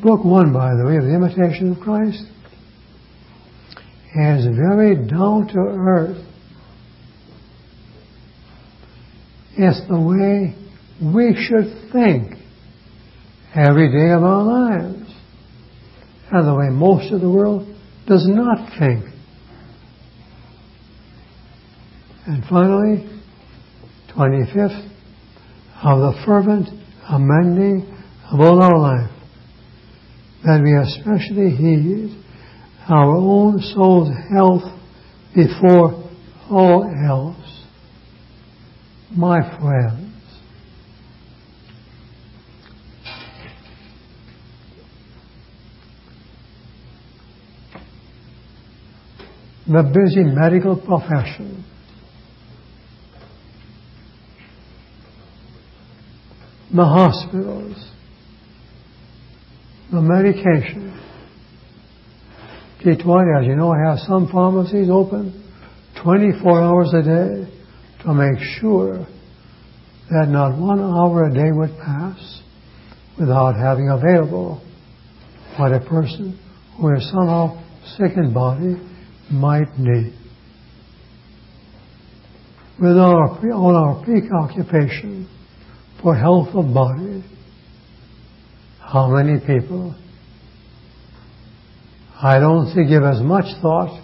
Book 1, by the way, of The Imitation of Christ, is very down to earth. It's the way we should think every day of our lives, and the way most of the world does not think. And finally, 25th, of the fervent amending of all our life, that we especially heed our own soul's health before all else. My friends, the busy medical profession the hospitals, the medication. T20, as you know, has some pharmacies open 24 hours a day to make sure that not 1 hour a day would pass without having available what a person who is somehow sick in body might need. With all our preoccupation for health of body, how many people, I don't think, give as much thought,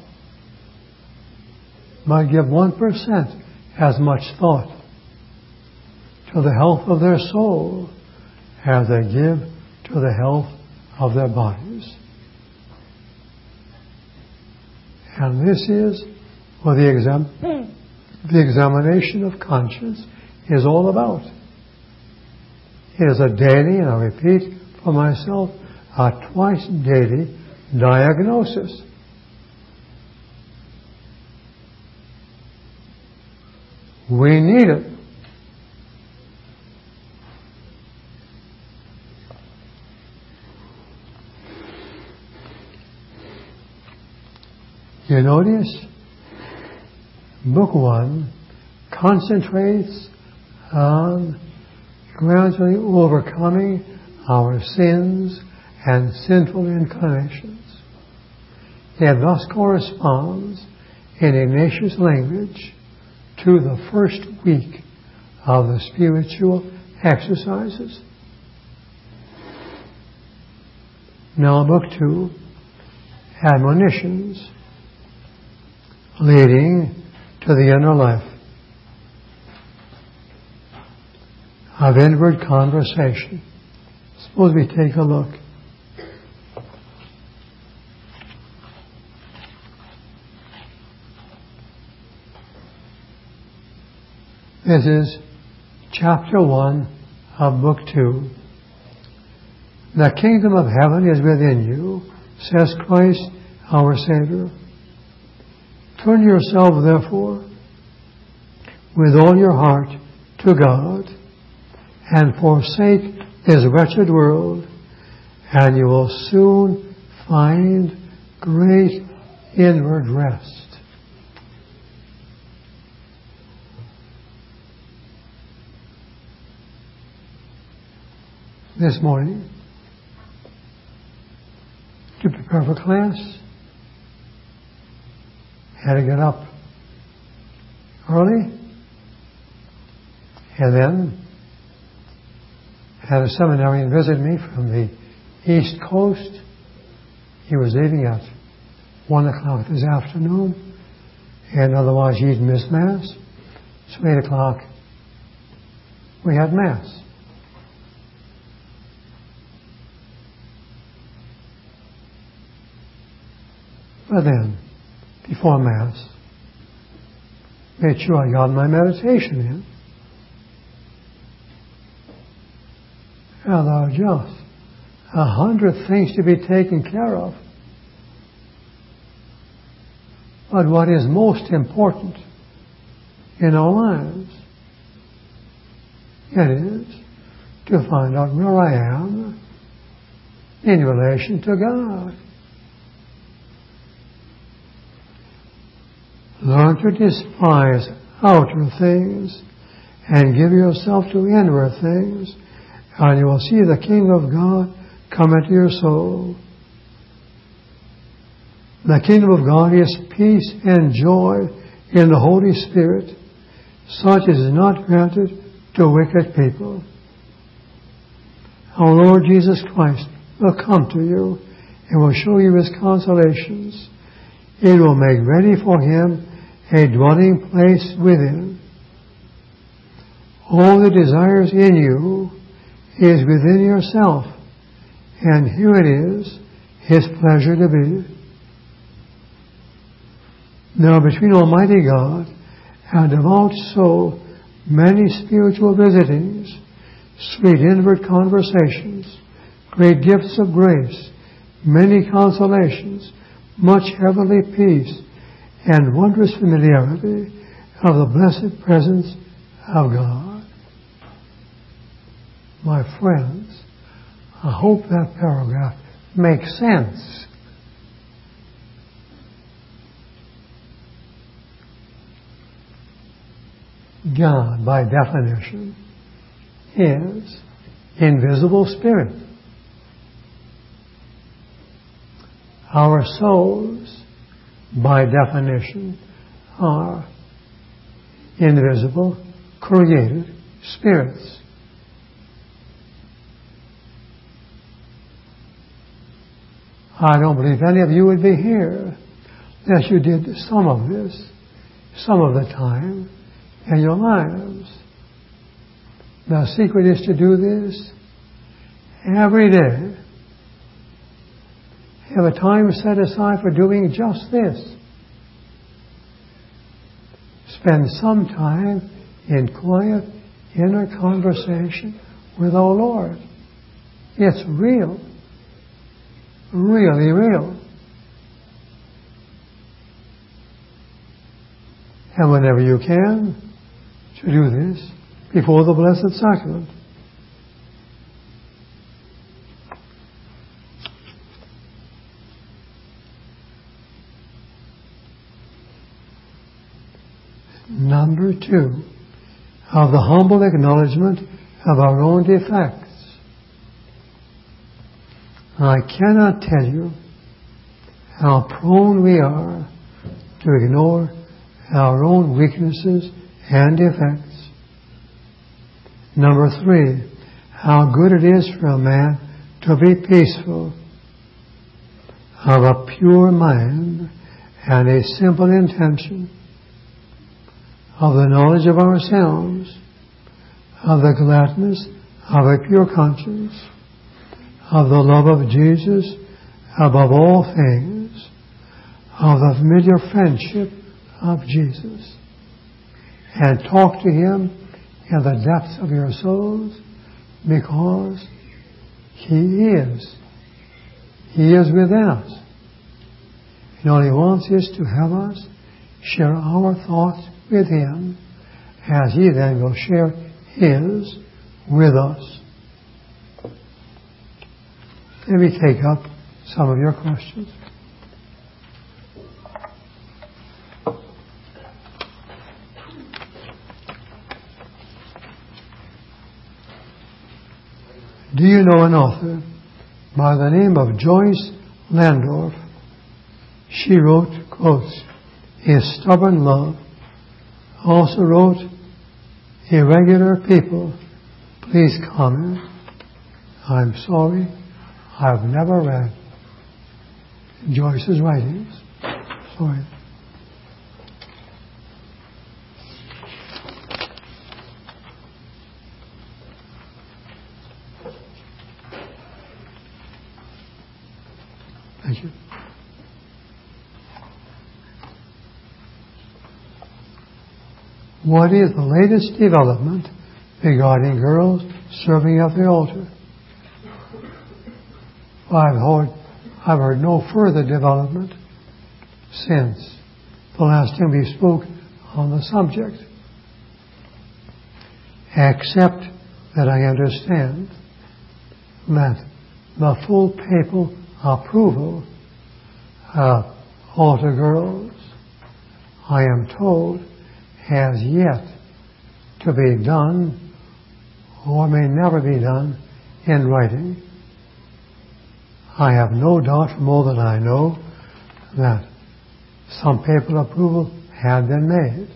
might give 1% as much thought to the health of their soul as they give to the health of their bodies. And this is what the examination of conscience is all about. It is a daily, and I repeat for myself, a twice daily diagnosis. We need it. You notice, Book 1 concentrates on gradually overcoming our sins and sinful inclinations. It thus corresponds in Ignatius' language to the first week of the spiritual exercises. Now, Book 2, admonitions leading to the inner life of inward conversation. Suppose we take a look. This is chapter 1 of Book 2. The kingdom of heaven is within you, says Christ our Savior. Turn yourself, therefore, with all your heart to God, and forsake this wretched world, and you will soon find great inward rest. This morning, to prepare for class, had to get up early, and then had a seminarian visit me from the East Coast. He was leaving at 1 o'clock this afternoon, and otherwise he'd miss Mass. So 8 o'clock, we had Mass. But then, before Mass, made sure I got my meditation in. And there are just 100 things to be taken care of. But what is most important in our lives, it is to find out where I am in relation to God. Learn to despise outer things and give yourself to inward things, and you will see the kingdom of God come into your soul. The kingdom of God is peace and joy in the Holy Spirit, such as is not granted to wicked people. Our Lord Jesus Christ will come to you and will show you His consolations. It will make ready for Him a dwelling place within. All the desires in you is within yourself, and here it is, His pleasure to be. Now between Almighty God and devout soul, many spiritual visitings, sweet inward conversations, great gifts of grace, many consolations, much heavenly peace, and wondrous familiarity of the blessed presence of God. My friends, I hope that paragraph makes sense. God, by definition, is invisible spirit. Our souls, by definition, are invisible, created spirits. I don't believe any of you would be here unless you did some of this, some of the time in your lives. The secret is to do this every day. Have a time set aside for doing just this. Spend some time in quiet, inner conversation with our Lord. It's real. Really real. And whenever you can, to do this before the Blessed Sacrament. Number 2, of the humble acknowledgement of our own defects. I cannot tell you how prone we are to ignore our own weaknesses and defects. Number 3, how good it is for a man to be peaceful, of a pure mind and a simple intention, of the knowledge of ourselves, of the gladness of a pure conscience, of the love of Jesus above all things, of the familiar friendship of Jesus. And talk to Him in the depths of your souls, because He is. He is within us. And all He wants is to have us share our thoughts with Him, as He then will share His with us. Let me take up some of your questions. Do you know an author by the name of Joyce Landorf? She wrote, quotes, "Is Stubborn Love." Also wrote, "Irregular People, please comment." I'm sorry, I've never read Joyce's writings. Sorry. Thank you. What is the latest development regarding girls serving at the altar? I've heard no further development since the last time we spoke on the subject, except that I understand that the full papal approval of altar girls, I am told, has yet to be done, or may never be done, in writing. I have no doubt from all that I know that some papal approval had been made.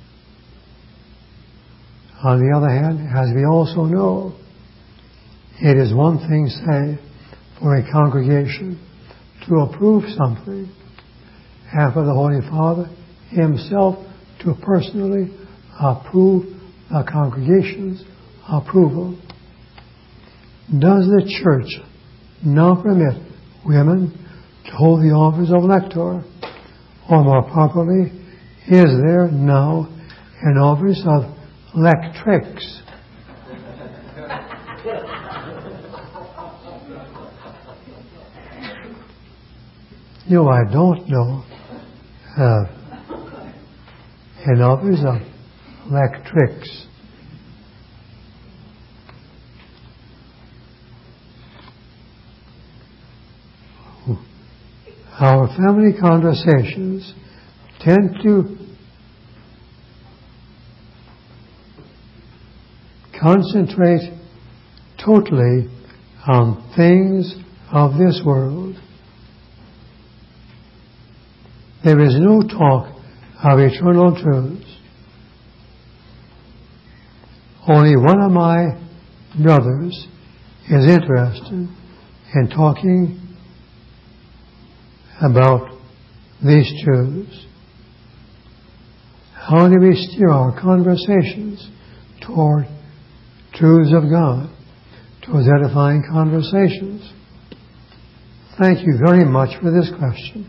On the other hand, as we also know, it is one thing, say, for a congregation to approve something, and for the Holy Father himself to personally approve the congregation's approval. Does the Church now permit women to hold the office of lector? Or more properly, is there now an office of lectrix? You, I don't know an office of lectrix. Our family conversations tend to concentrate totally on things of this world. There is no talk of eternal truths. Only one of my brothers is interested in talking about these truths. How do we steer our conversations toward truths of God, towards edifying conversations? Thank you very much for this question.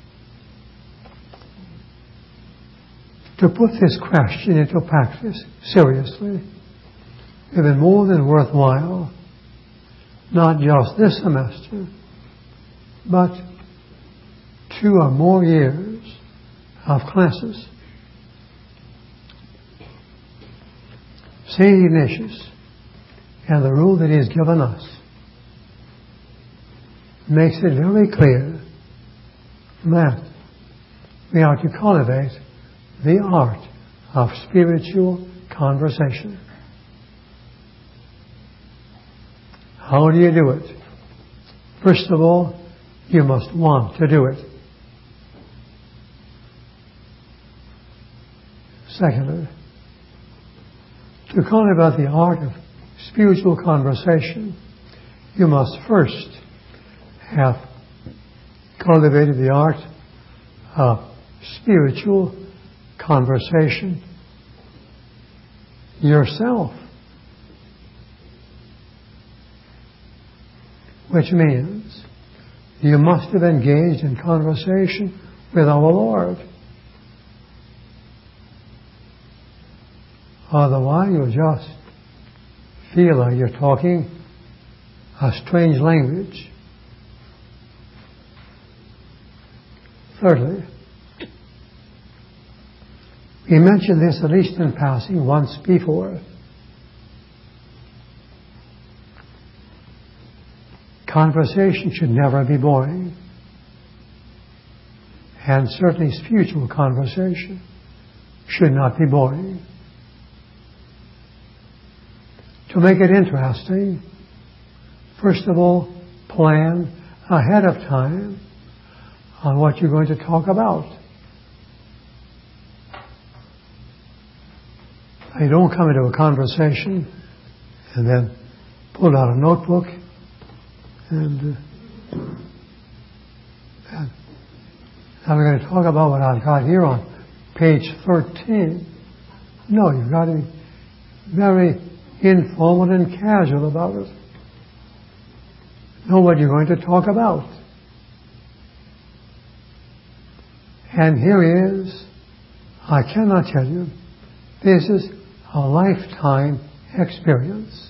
To put this question into practice seriously, it would be more than worthwhile, not just this semester, but 2 or more years of classes. St. Ignatius, and the rule that he has given us, makes it very clear that we are to cultivate the art of spiritual conversation. How do you do it? First of all, you must want to do it. Secondly, to cultivate the art of spiritual conversation, you must first have cultivated the art of spiritual conversation yourself. Which means you must have engaged in conversation with our Lord. Otherwise, you'll just feel like you're talking a strange language. Thirdly, we mentioned this at least in passing once before. Conversation should never be boring. And certainly spiritual conversation should not be boring. To make it interesting, first of all, plan ahead of time on what you're going to talk about. You don't come into a conversation and then pull out a notebook and I'm going to talk about what I've got here on page 13. No, you've got to be very informal and casual about it. Know what you're going to talk about. And here is, I cannot tell you, this is a lifetime experience.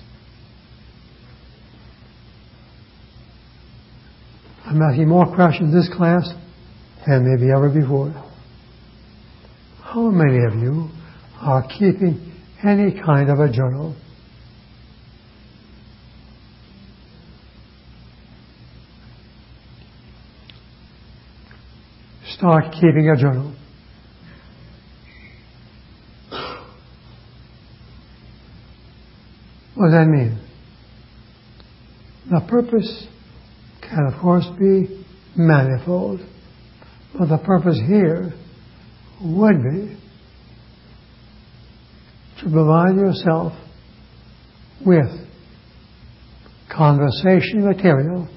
I'm asking more questions in this class than maybe ever before. How many of you are keeping any kind of a journal? Start keeping a journal. What does that mean? The purpose, can of course be manifold, but the purpose here would be to provide yourself with conversation material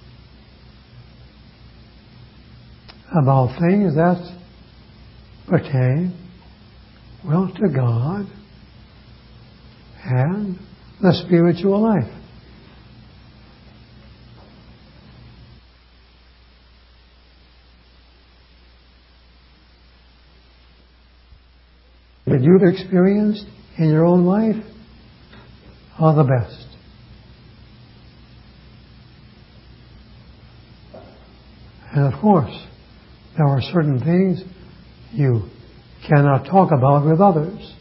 about things that pertain, well, to God and the spiritual life. That you've experienced in your own life are the best. And of course, there are certain things you cannot talk about with others.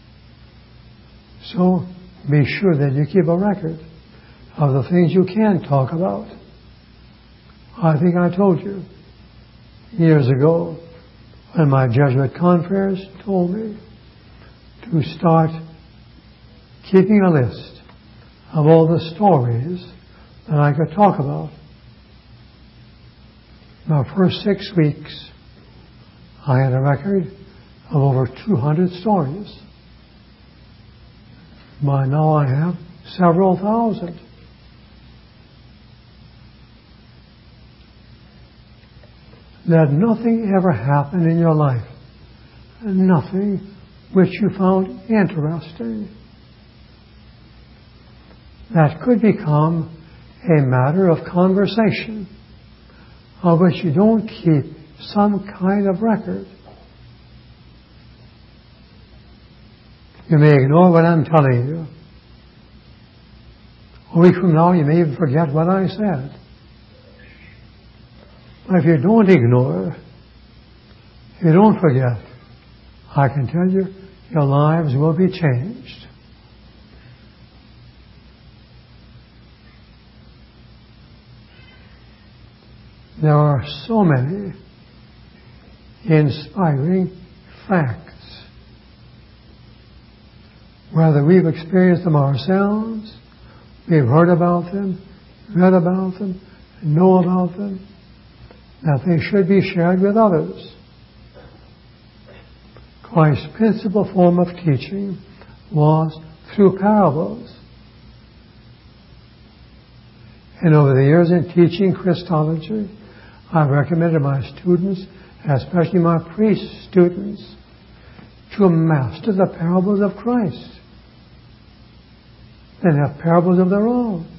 So be sure that you keep a record of the things you can talk about. I think I told you years ago when my Jesuit confreres told me to start keeping a list of all the stories that I could talk about. My first 6 weeks, I had a record of over 200 stories. By now I have several thousand. Let nothing ever happen in your life, nothing which you found interesting, that could become a matter of conversation, of which you don't keep some kind of record. You may ignore what I'm telling you. A week from now, you may even forget what I said. But if you don't ignore, if you don't forget, I can tell you, your lives will be changed. There are so many inspiring facts, whether we've experienced them ourselves, we've heard about them, read about them, know about them, that they should be shared with others. Christ's principal form of teaching was through parables. And over the years in teaching Christology, I've recommended my students, especially my priest students, to master the parables of Christ. They have parables of their own.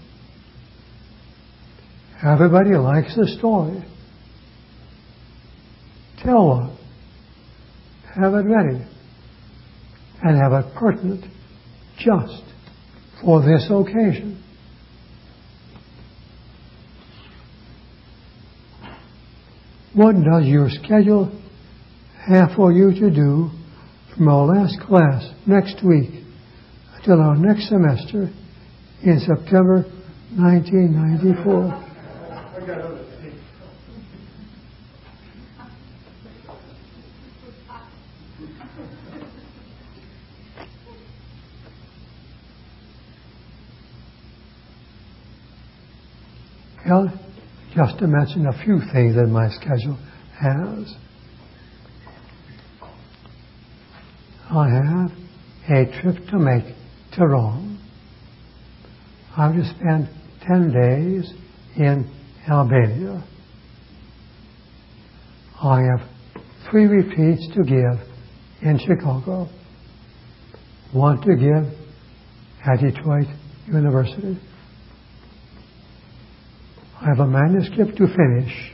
Everybody likes a story. Tell one. Have it ready. And have it pertinent just for this occasion. What does your schedule have for you to do from our last class next week until our next semester in September 1994? Well, just to mention a few things that my schedule has. I have a trip to make to Rome. I'm to spend 10 days in Albania. I have 3 retreats to give in Chicago. 1 to give at Detroit University. I have a manuscript to finish.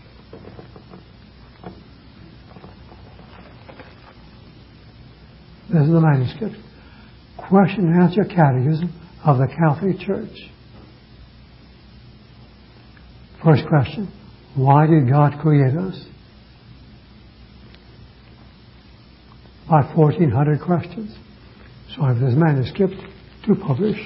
This is the manuscript. Question and Answer Catechism of the Catholic Church. First question, why did God create us? About 1,400 questions. So I have this manuscript to publish.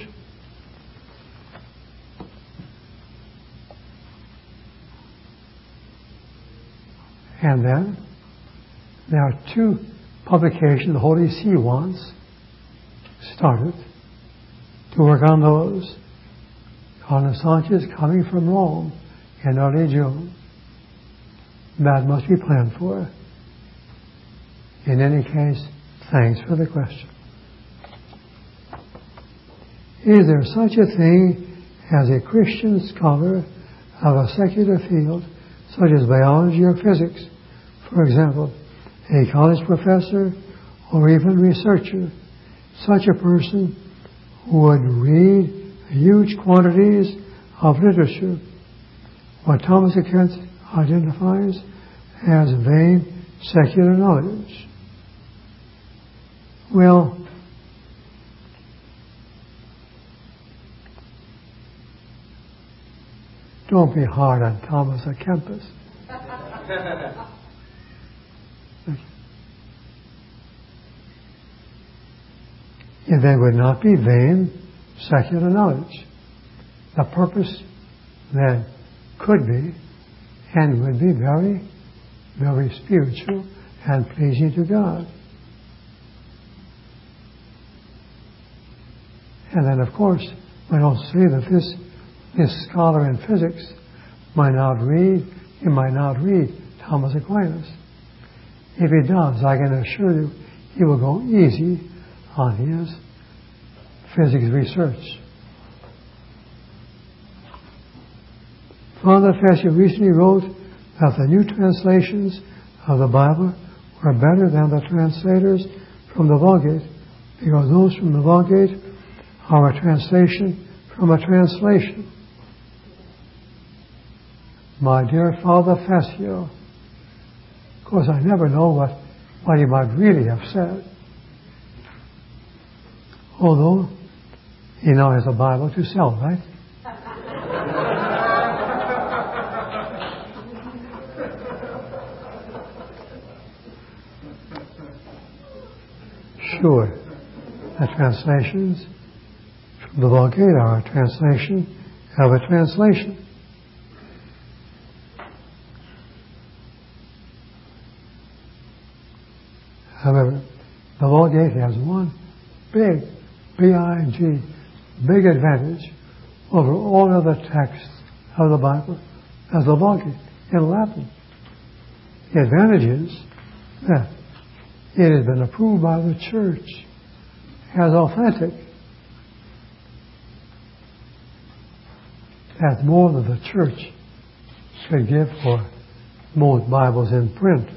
And then there are 2 publications the Holy See wants started to work on those. Carlos Sanchez coming from Rome in early June. That must be planned for. In any case, thanks for the question. Is there such a thing as a Christian scholar of a secular field, such as biology or physics? For example, a college professor or even researcher. Such a person would read huge quantities of literature, what Thomas Kent identifies as vain secular knowledge. Well, don't be hard on Thomas à Kempis. If they would not be vain secular knowledge. The purpose then could be and would be very, very spiritual and pleasing to God. And then, of course, we don't say that this scholar in physics might not read Thomas Aquinas. If he does, I can assure you, he will go easy on his physics research. Father Fessia recently wrote that the new translations of the Bible were better than the translators from the Vulgate, because those from the Vulgate are a translation from a translation. My dear Father Fessia, of course I never know what he might really have said, although he now has a Bible to sell, right? Sure, the translations from the Vulgate are a translation of a translation. However, the Vulgate has one big, B-I-G, big advantage over all other texts of the Bible as the Vulgate in Latin. The advantage is that it has been approved by the Church as authentic. That's more than the Church could give for most Bibles in print.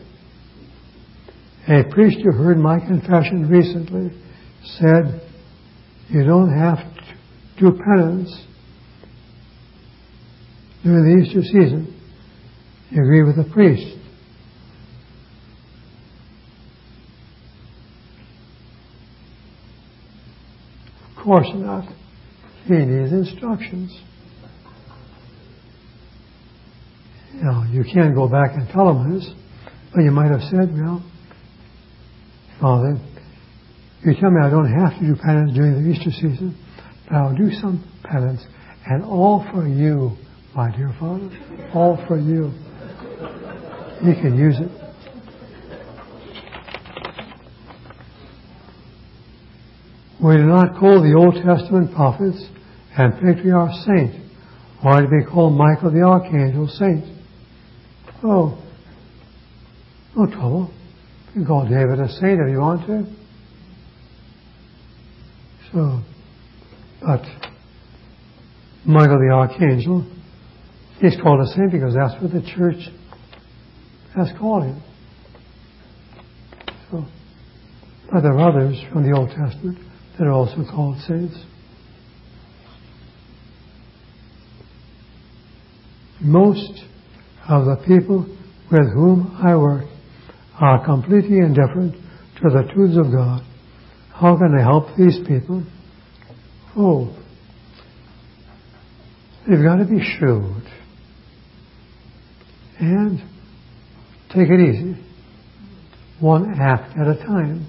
A priest who heard my confession recently said, you don't have to do penance during the Easter season. You agree with the priest. Of course not. He needs instructions. You know, you can't go back and tell him this, but you might have said, well, Father, you tell me I don't have to do penance during the Easter season, but I'll do some penance, and all for you, my dear Father, all for you. He can use it. We do not call the Old Testament prophets and patriarchs saint, or to be called Michael the Archangel saint. Oh, no trouble. You can call David a saint if you want to. So, but Michael the Archangel, he's called a saint because that's what the Church has called him. So, but there are others from the Old Testament that are also called saints. Most of the people with whom I work are completely indifferent to the truths of God. How can I help these people? Oh, they've got to be shrewd and take it easy, one act at a time.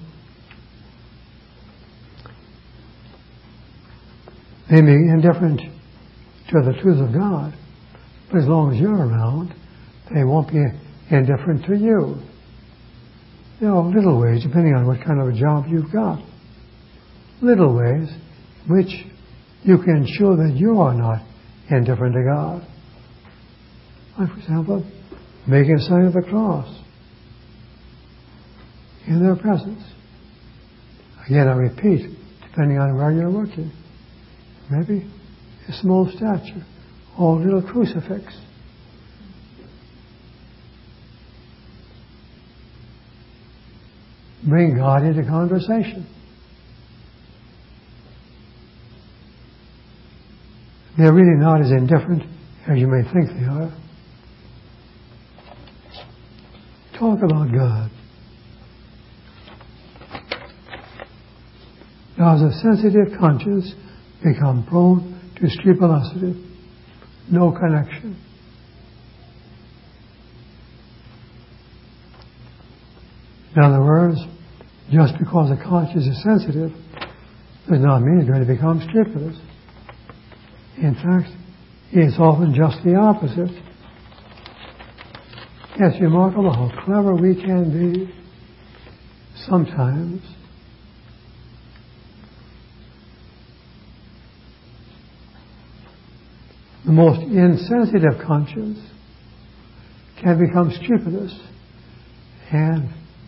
They may be indifferent to the truth of God, but as long as you're around, they won't be indifferent to you. You know, little ways, depending on what kind of a job you've got. Little ways which you can show that you are not indifferent to God. Like, for example, making a sign of the cross in their presence. Again, I repeat, depending on where you're working. Maybe a small statue or a little crucifix. Bring God into conversation. They're really not as indifferent as you may think they are. Talk about God. Does a sensitive conscience become prone to scrupulosity? No connection. In other words, just because a conscience is sensitive does not mean it's going to become scrupulous. In fact, it's often just the opposite. It's remarkable how clever we can be sometimes. The most insensitive conscience can become scrupulous, and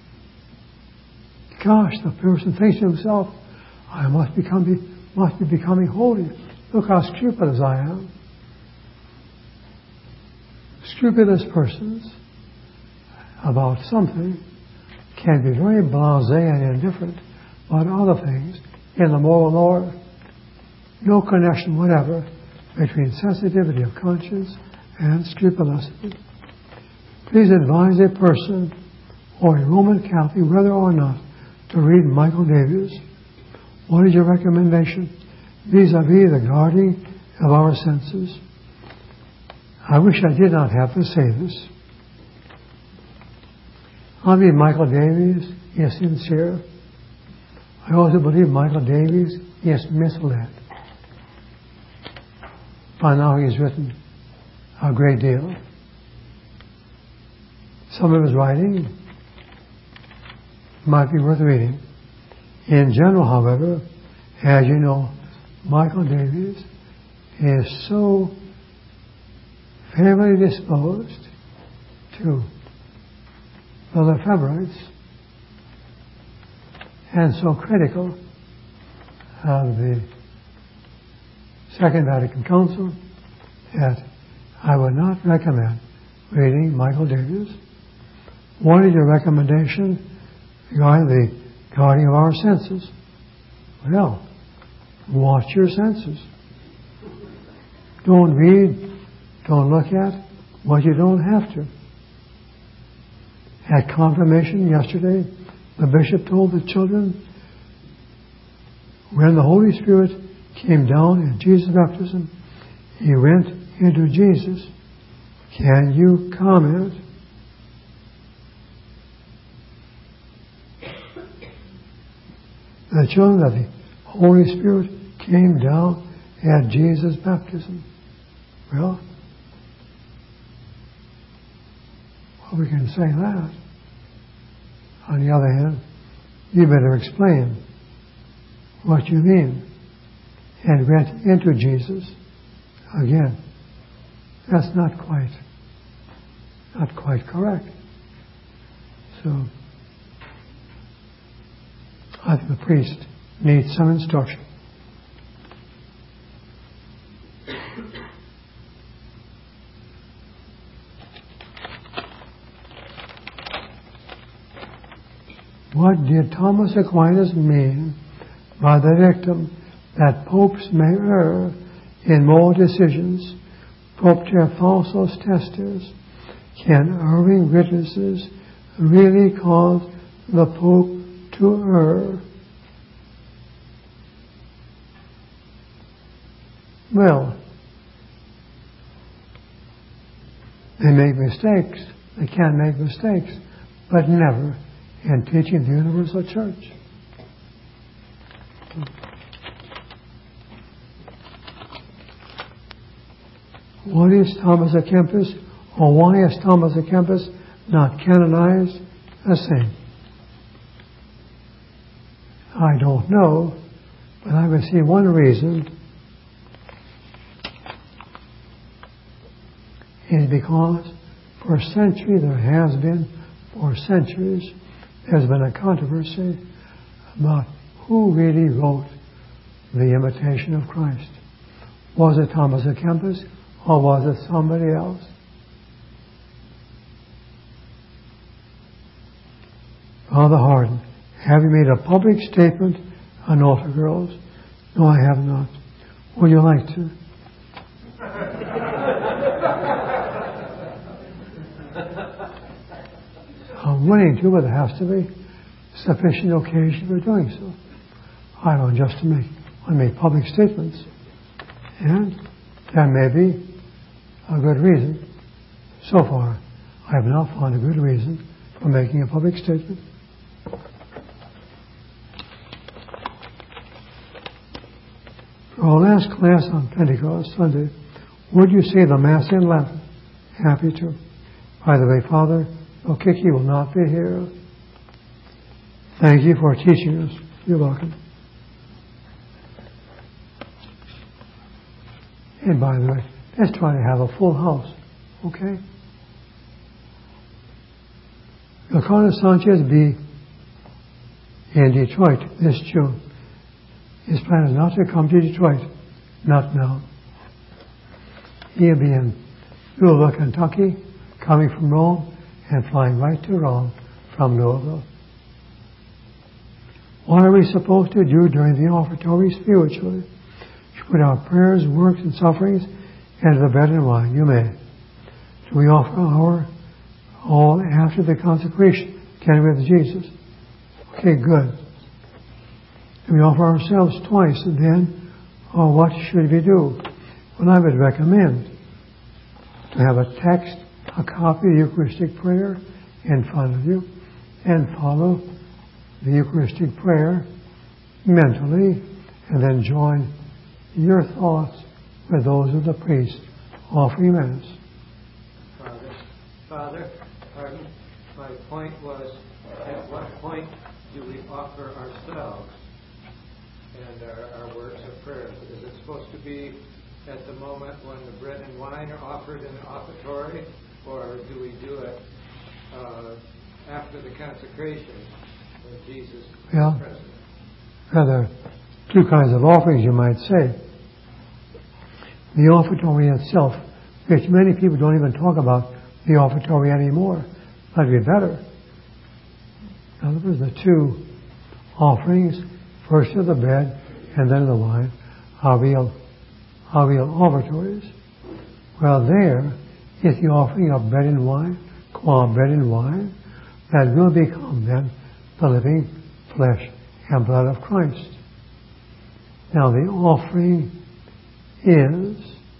gosh, the person thinks to himself, I must be becoming holy. Look how scrupulous I am. Scrupulous persons about something can be very blasé and indifferent about other things in the moral order. No connection whatever between sensitivity of conscience and scrupulosity. Please advise a person or a Roman Catholic whether or not to read Michael Davies. What is your recommendation vis-a-vis the guarding of our senses? I wish I did not have to say this. I believe Michael Davies is sincere. I also believe Michael Davies is misled. By now he's written a great deal. Some of his writing might be worth reading. In general, however, as you know, Michael Davies is so favorably disposed to the Lefebvrites and so critical of the Second Vatican Council that I would not recommend reading Michael Davies. What is your recommendation regarding the guarding of our senses? Well, watch your senses. Don't read, don't look at what you don't have to. At confirmation yesterday, the bishop told the children, when the Holy Spirit came down in Jesus' baptism, he went into Jesus. Can you comment? The children of the Holy Spirit came down at Jesus' baptism. Well, we can say that. On the other hand, you better explain what you mean. And went into Jesus. Again, that's not quite correct. So, I think the priest needs some instruction. What did Thomas Aquinas mean by the dictum that popes may err in moral decisions, propter falsos testes? Can erring witnesses really cause the Pope to err? Well, they make mistakes. They can make mistakes, but never in teaching the universal church. What is Thomas à Kempis, or why is Thomas à Kempis not canonized a saint? I don't know, but I would see one reason is because for centuries there's been a controversy about who really wrote the Imitation of Christ. Was it Thomas à Kempis or was it somebody else? Father Hardin, have you made a public statement on altar girls? No, I have not. Would you like to? I'm willing to, but there has to be sufficient occasion for doing so. I don't just want to make public statements. And there may be a good reason. So far, I have not found a good reason for making a public statement. For our last class on Pentecost Sunday, would you say the Mass in Latin? Happy to. By the way, Father Okiki will not be here. Thank you for teaching us. You're welcome. And by the way, let's try to have a full house. Okay? Ricardo Sanchez be in Detroit this June. His plan is not to come to Detroit. Not now. He'll be in Louisville, Kentucky, coming from Rome and flying right to Rome from Louisville. What are we supposed to do during the offertory spiritually? To put our prayers, works, and sufferings into the bread and wine. You may. Do we offer our all after the consecration? Can we with Jesus? Okay, good. Do we offer ourselves twice and then, or what should we do? Well, I would recommend to have a text, a copy of the Eucharistic prayer in front of you and follow the Eucharistic prayer mentally and then join your thoughts with those of the priest offering Mass. Father, pardon, my point was, at what point do we offer ourselves and our works of prayer? Is it supposed to be at the moment when the bread and wine are offered in the offertory, or do we do it after the consecration when Jesus is present? Rather, two kinds of offerings, you might say. The offertory itself, which many people don't even talk about the offertory anymore, might be better. In other words, the two offerings, first of the bread and then the wine, are real offertories. Well, there is the offering of bread and wine, qua bread and wine, that will become then the living flesh and blood of Christ. Now, the offering is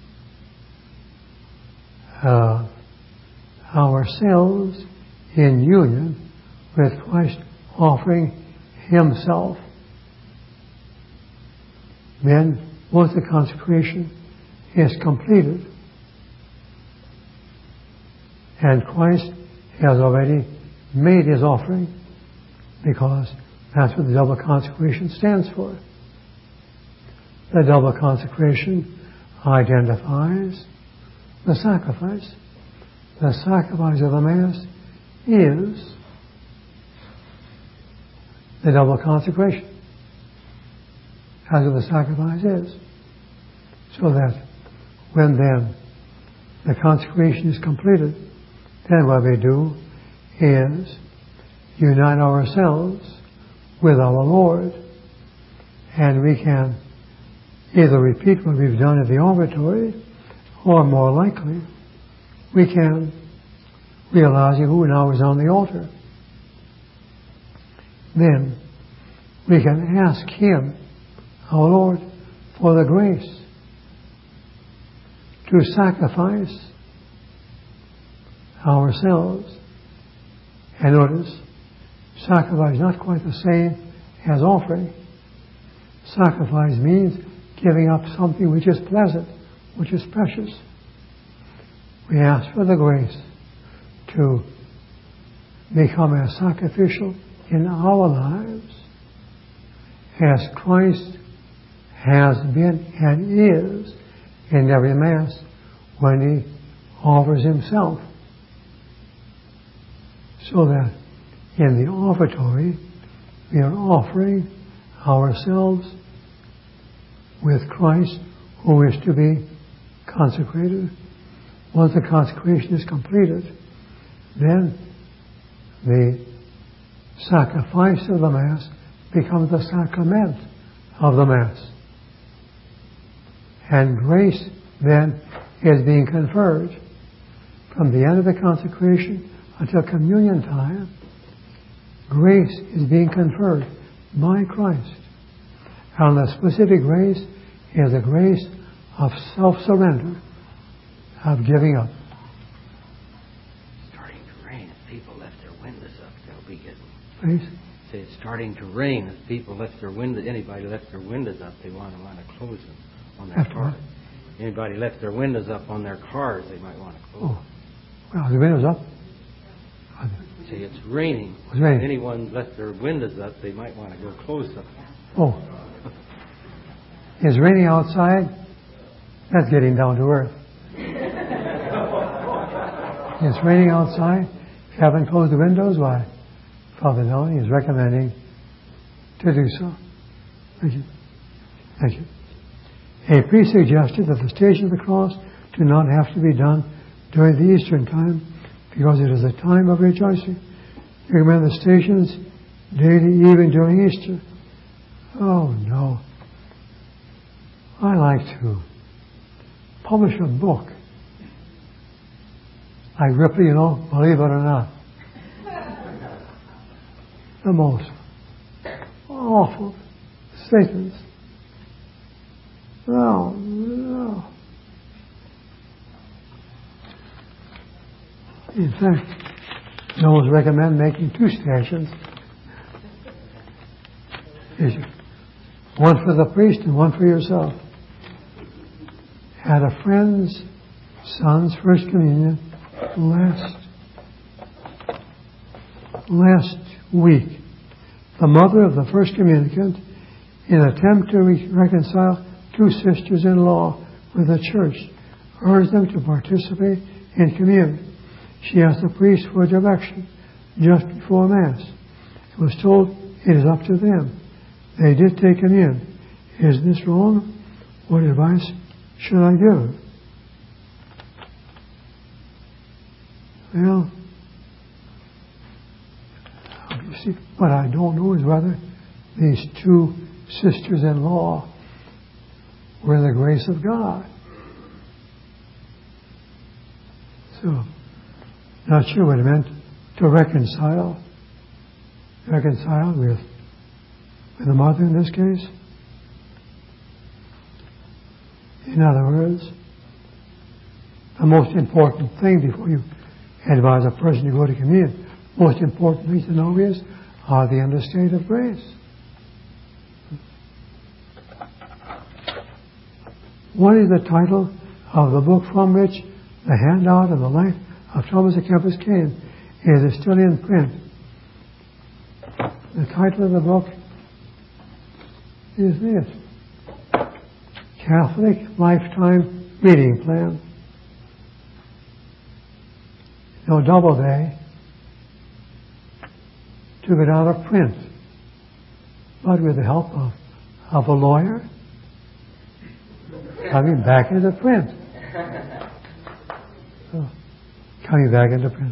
ourselves in union with Christ offering Himself. Then, once the consecration is completed, and Christ has already made His offering, because that's what the double consecration stands for. The double consecration identifies the sacrifice. The sacrifice of the Mass is the double consecration. As the sacrifice is. So that when then the consecration is completed, then what we do is unite ourselves with our Lord, and we can either repeat what we've done at the offertory, or more likely, we can realize who now is on the altar. Then we can ask Him, our Lord, for the grace to sacrifice ourselves. And notice, sacrifice is not quite the same as offering. Sacrifice means giving up something which is pleasant, which is precious. We ask for the grace to become as sacrificial in our lives as Christ has been and is in every Mass when He offers himself. So that in the offertory, we are offering ourselves with Christ, who is to be consecrated. Once the consecration is completed, then the sacrifice of the Mass becomes the sacrament of the Mass. And grace then is being conferred from the end of the consecration until communion time. Grace is being conferred by Christ. And the specific grace is the grace of self-surrender, of giving up. Starting to rain. If people left their windows up, they'll be getting... Please? Say it's starting to rain. If people left their windows, anybody left their windows up, they want to close them on their cars. Anybody left their windows up on their cars, they might want to close them. Well, the windows up? Say it's raining. It's raining. If anyone left their windows up, they might want to go close them. Oh. It's raining outside? That's getting down to earth. It's raining outside. If you haven't closed the windows, why, Father Downey is recommending to do so. Thank you. Thank you. A priest suggested that the Station of the Cross do not have to be done during the Eastern time because it is a time of rejoicing. You recommend the stations daily, even during Easter. Oh, no. I like to publish a book. Like Ripley, believe it or not. The most awful statements. No. In fact, I always recommend making 2 stations. One for the priest and one for yourself. Had a friend's son's first communion last week. The mother of the first communicant, in an attempt to reconcile 2 sisters-in-law with the church, urged them to participate in communion. She asked the priest for direction just before Mass. It was told it is up to them. They did take communion. Is this wrong? What advice should I give? Well, you see, what I don't know is whether these 2 sisters-in-law were the grace of God. So, not sure what it meant to reconcile with the mother in this case. In other words, the most important thing before you advise a person to go to communion, most important thing to know is, are they in the state of grace? What is the title of the book from which the handout of the life of Thomas à Kempis came? Is it still in print? The title of the book is this: Catholic Lifetime Reading Plan. No Doubleday took it out of print, but with the help of a lawyer, coming back into print. So, coming back into print.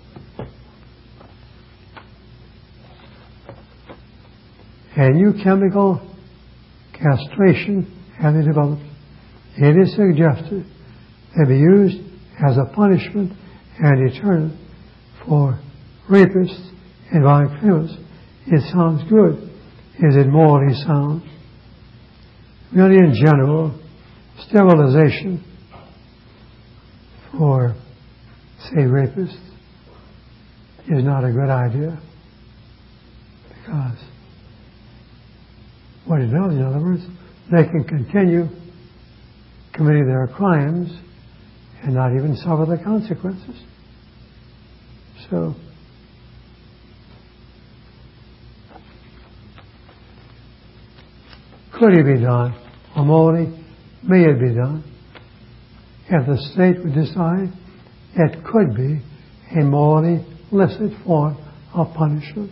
A new chemical castration has been developed. It is suggested to be used as a punishment and deterrent for rapists and violent criminals. It sounds good. Is it morally sound? Really, in general, sterilization for, say, rapists is not a good idea, because what it does, in other words, they can continue committing their crimes and not even suffer the consequences. So, could it be done? Or morally, may it be done? If the state would decide it could be a morally illicit form of punishment.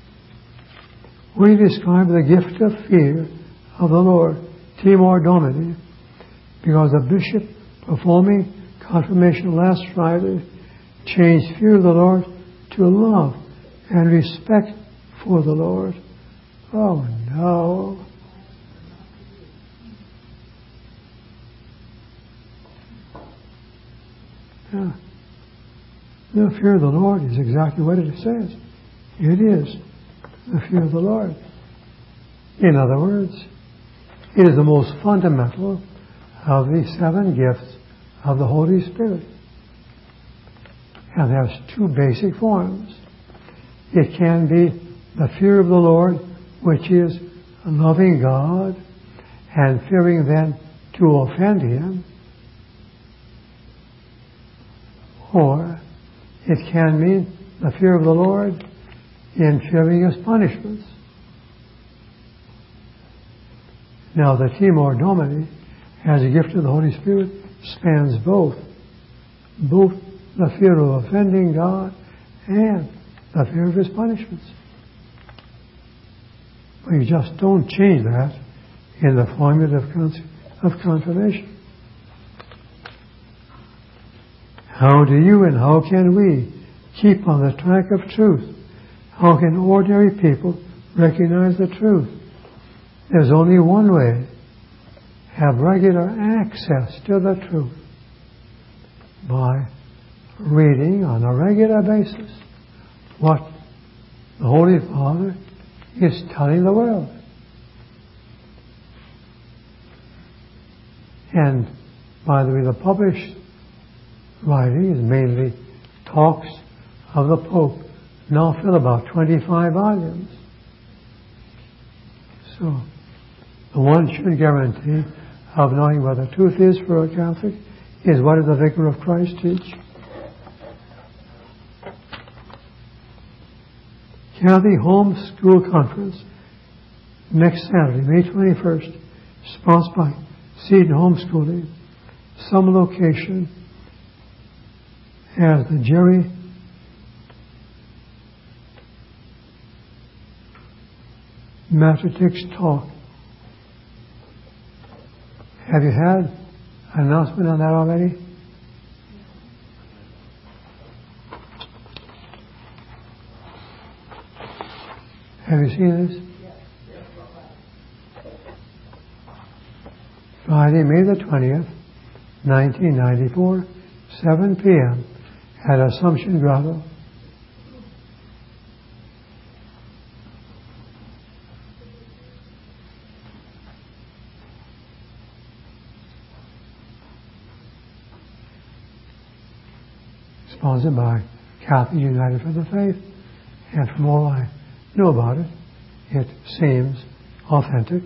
We describe the gift of fear of the Lord, timor domini, because the bishop performing confirmation last Friday changed fear of the Lord to love and respect for the Lord. Oh no. Yeah. The fear of the Lord is exactly what it says. It is the fear of the Lord. In other words, it is the most fundamental of the 7 gifts of the Holy Spirit. And there's 2 basic forms. It can be the fear of the Lord, which is loving God and fearing then to offend Him. Or it can mean the fear of the Lord in fearing His punishments. Now the timor domini, as a gift of the Holy Spirit, spans both the fear of offending God and the fear of His punishments. But you just don't change that in the formula of confirmation. How do you and how can we keep on the track of truth? How can ordinary people recognize the truth? There's only one way. Have regular access to the truth by reading on a regular basis what the Holy Father is telling the world. And by the way, the published writing is mainly talks of the Pope, now fill about 25 volumes. So the one sure guarantee of knowing what the truth is for a Catholic is what does the Vicar of Christ teach? Kathy Holmes School Conference next Saturday, May 21st, sponsored by Seton Homeschooling, some location as the Jerry Matrix talk. Have you had an announcement on that already? Have you seen this? Friday, May the 20th, 1994, 7 p.m. at Assumption Grotto. Sponsored by Catholic United for the Faith, and from all I know about it, it seems authentic.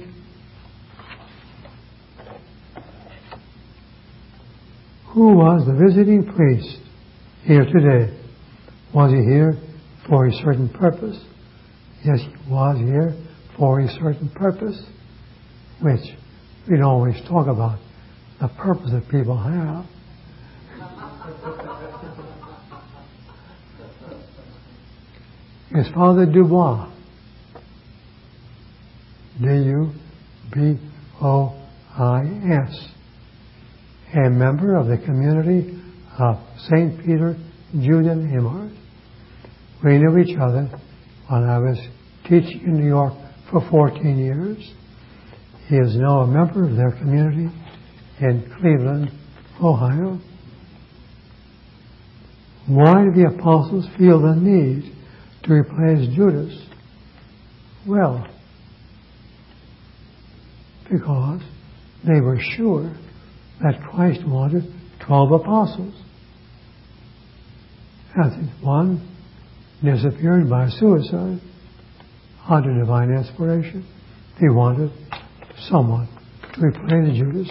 Who was the visiting priest here today? Was he here for a certain purpose? Yes, he was here for a certain purpose, which we don't always talk about, the purpose that people have. Is Father Dubois, D-U-B-O-I-S, a member of the community of St. Peter, Jude and Emart. We knew each other when I was teaching in New York for 14 years. He is now a member of their community in Cleveland, Ohio. Why did the apostles feel the need to replace Judas? Well, because they were sure that Christ wanted 12 apostles. And one disappeared by suicide under divine inspiration. He wanted someone to replace Judas.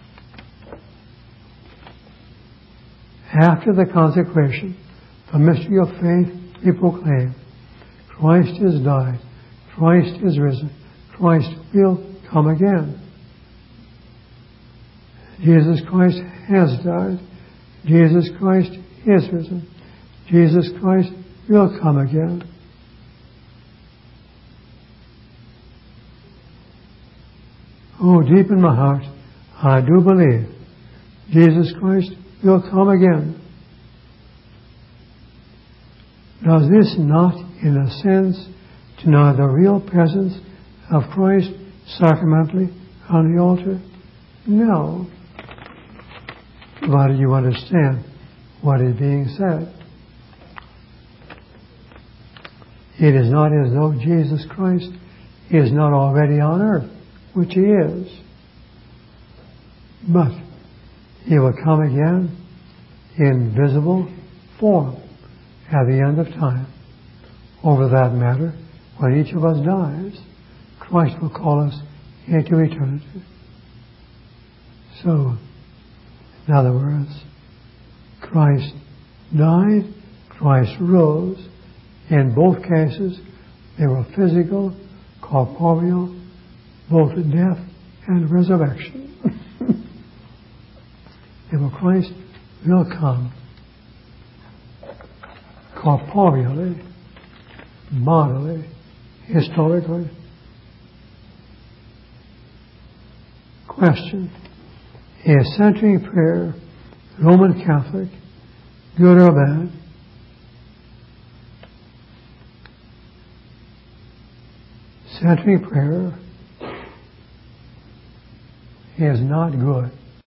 After the consecration, the mystery of faith we proclaim, Christ has died, Christ is risen, Christ will come again. Jesus Christ has died, Jesus Christ is risen. Jesus Christ will come again. Oh, deep in my heart, I do believe Jesus Christ will come again. Does this not, in a sense, deny the real presence of Christ sacramentally on the altar? No. Provided you understand what is being said. It is not as though Jesus Christ is not already on earth, which He is. But He will come again in visible form at the end of time. Over that matter, when each of us dies, Christ will call us into eternity. So, in other words, Christ died, Christ rose. In both cases, they were physical, corporeal, both death and resurrection. And Christ will come corporeally, bodily, historically. Question: is centering prayer Roman Catholic, good or bad? Centering prayer is not good.